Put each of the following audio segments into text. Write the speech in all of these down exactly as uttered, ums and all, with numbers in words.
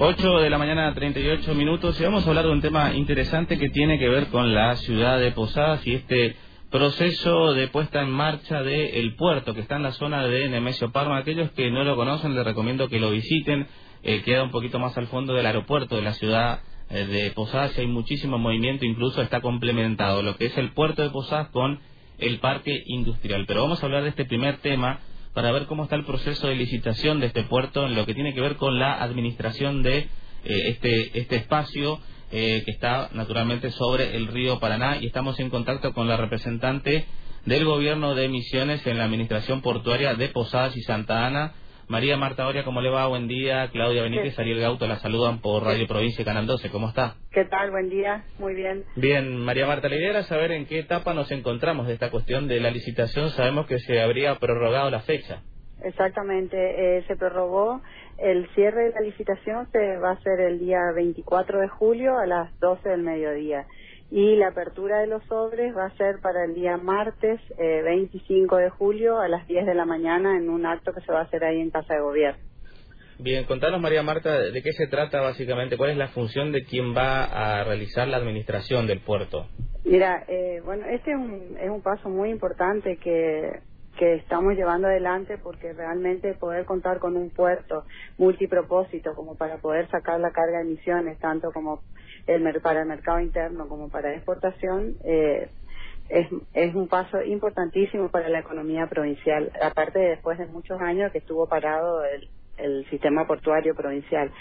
ocho de la mañana, treinta y ocho minutos, y vamos a hablar de un tema interesante que tiene que ver con la ciudad de Posadas y este proceso de puesta en marcha del puerto que está en la zona de Nemesio Parma. Aquellos que no lo conocen, les recomiendo que lo visiten. Eh, queda un poquito más al fondo del aeropuerto de la ciudad eh, de Posadas, y hay muchísimo movimiento, incluso está complementado lo que es el puerto de Posadas con el parque industrial. Pero vamos a hablar de este primer tema para ver cómo está el proceso de licitación de este puerto en lo que tiene que ver con la administración de eh, este, este espacio eh, que está naturalmente sobre el río Paraná, y estamos en contacto con la representante del gobierno de Misiones en la administración portuaria de Posadas y Santa Ana, María Marta Oria. ¿Cómo le va? Buen día. Claudia Benítez, Sí. Ariel Gauto la saludan por Radio Provincia y Canal doce. ¿Cómo está? ¿Qué tal? Buen día. Muy bien. Bien, María Marta, la idea era saber en qué etapa nos encontramos de esta cuestión de la licitación. Sabemos que se habría prorrogado la fecha. Exactamente. Eh, se prorrogó el cierre de la licitación, se va a hacer el día veinticuatro de julio a las doce del mediodía. Y la apertura de los sobres va a ser para el día martes eh, veinticinco de julio a las diez de la mañana en un acto que se va a hacer ahí en Casa de Gobierno. Bien, contanos, María Marta, de qué se trata básicamente, cuál es la función de quien va a realizar la administración del puerto. Mira, eh, bueno, este es un, es un paso muy importante que, que estamos llevando adelante, porque realmente poder contar con un puerto multipropósito como para poder sacar la carga de emisiones, tanto como el, para el mercado interno como para exportación, eh, es, es un paso importantísimo para la economía provincial, aparte de después de muchos años que estuvo parado el, el sistema portuario provincial.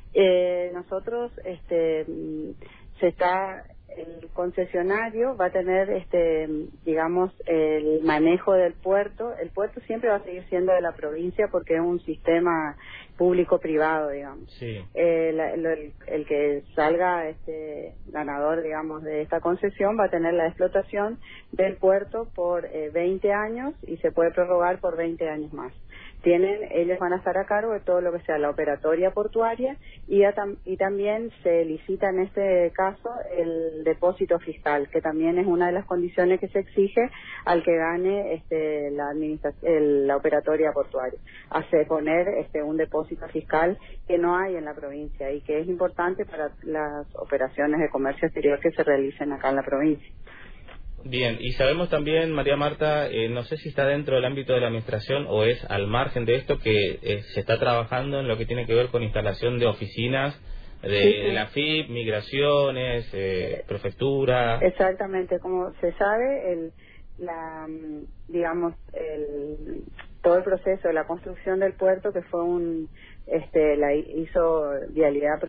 Eh, nosotros, este, se está, el concesionario va a tener, este, digamos, el manejo del puerto. El puerto siempre va a seguir siendo de la provincia porque es un sistema público-privado, digamos. Sí. Eh, la, lo, el, el que salga este ganador, digamos, de esta concesión va a tener la explotación del puerto por eh, veinte años y se puede prorrogar por veinte años más. Tienen, ellos van a estar a cargo de todo lo que sea la operatoria portuaria y, a, y también se licita en este caso el depósito fiscal, que también es una de las condiciones que se exige al que gane este, la, administra el, la operatoria portuaria, hace poner este, un depósito fiscal que no hay en la provincia y que es importante para las operaciones de comercio exterior que se realicen acá en la provincia. Bien, y sabemos también, María Marta, eh, no sé si está dentro del ámbito de la administración o es al margen de esto, que eh, se está trabajando en lo que tiene que ver con instalación de oficinas de, sí, sí. de la F I P, migraciones, eh, prefectura. Exactamente, como se sabe, el, la, digamos, el, todo el proceso de la construcción del puerto, que fue un, este, la hizo Vialidad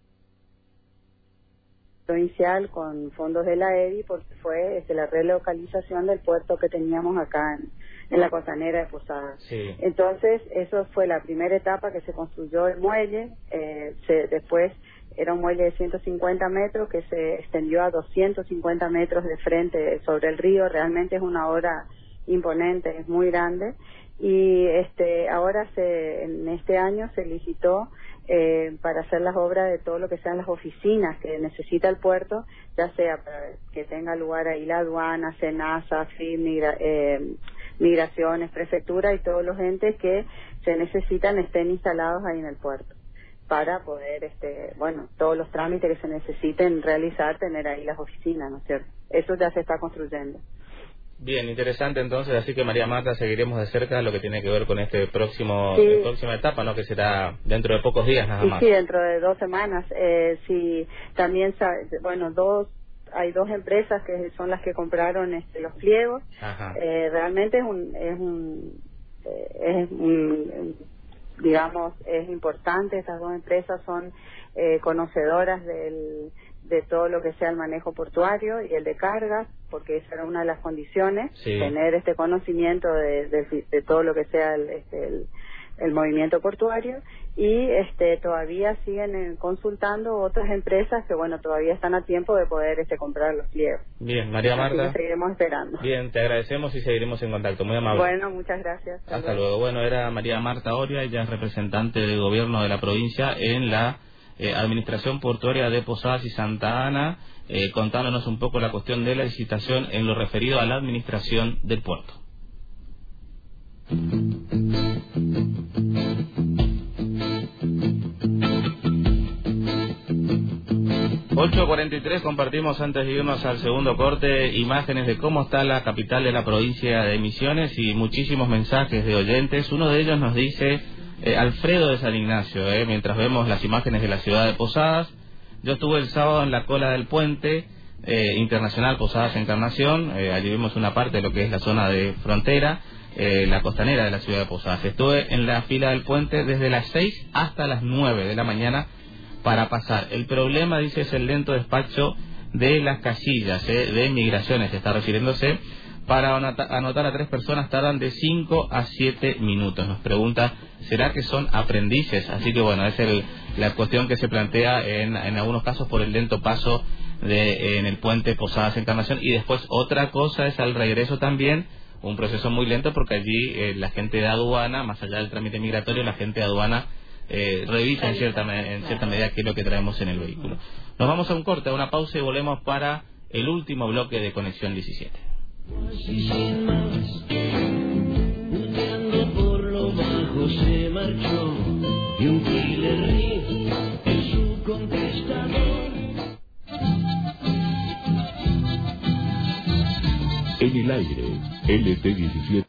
provincial con fondos de la E D I, porque fue este, la relocalización del puerto que teníamos acá en, en la costanera de Posadas. Sí. Entonces, eso fue la primera etapa que se construyó el muelle, eh, se, después era un muelle de ciento cincuenta metros que se extendió a doscientos cincuenta metros de frente sobre el río. Realmente es una obra imponente, es muy grande, y este ahora se en este año se licitó Eh, para hacer las obras de todo lo que sean las oficinas que necesita el puerto, ya sea para que tenga lugar ahí la aduana, SENASA, F I P, migra, eh, migraciones, prefectura y todos los entes que se necesitan estén instalados ahí en el puerto para poder, este bueno, todos los trámites que se necesiten realizar, tener ahí las oficinas, ¿no es cierto? Eso ya se está construyendo. Bien, interesante entonces, así que María Marta, seguiremos de cerca lo que tiene que ver con este próximo Sí. eh, próxima etapa, ¿no? Que será dentro de pocos días nada Y más. sí, dentro de dos semanas. Eh, sí, también, bueno, dos, hay dos empresas que son las que compraron este, los pliegos. Ajá. Eh, realmente es un, es un, eh, es un, digamos, es importante. Estas dos empresas son eh, conocedoras del de todo lo que sea el manejo portuario y el de cargas, porque esa era una de las condiciones, Sí. tener este conocimiento de, de, de todo lo que sea el, este, el, el movimiento portuario, y este todavía siguen eh, consultando otras empresas que, bueno, todavía están a tiempo de poder este comprar los pliegos. Bien, María Marta. Así que seguiremos esperando. Bien, te agradecemos y seguiremos en contacto. Muy amable. Bueno, muchas gracias. Hasta, Hasta luego. luego. Bueno, era María Marta Oria, ella es representante del gobierno de la provincia en la eh, administración portuaria de Posadas y Santa Ana, eh, contándonos un poco la cuestión de la licitación en lo referido a la administración del puerto. ocho cuarenta y tres, compartimos antes de irnos al segundo corte imágenes de cómo está la capital de la provincia de Misiones y muchísimos mensajes de oyentes. Uno de ellos nos dice, eh, Alfredo de San Ignacio, eh, mientras vemos las imágenes de la ciudad de Posadas, yo estuve el sábado en la cola del puente eh, internacional Posadas Encarnación, eh, allí vimos una parte de lo que es la zona de frontera, eh, la costanera de la ciudad de Posadas. Estuve en la fila del puente desde las seis hasta las nueve de la mañana para pasar. El problema, dice, es el lento despacho de las casillas eh, de migraciones, está refiriéndose. Para anotar a tres personas tardan de cinco a siete minutos. Nos pregunta, ¿será que son aprendices? Así que bueno, es el, la cuestión que se plantea en, en algunos casos por el lento paso de, en el puente Posadas Encarnación. Y después otra cosa es al regreso también, un proceso muy lento porque allí eh, la gente de aduana, más allá del trámite migratorio, la gente de aduana Eh, revisa en cierta, en cierta medida qué es lo que traemos en el vehículo. Nos vamos a un corte, a una pausa y volvemos para el último bloque de Conexión diecisiete. Por lo bajo se marchó y un killer riff en su contestador. En el aire, L T diecisiete.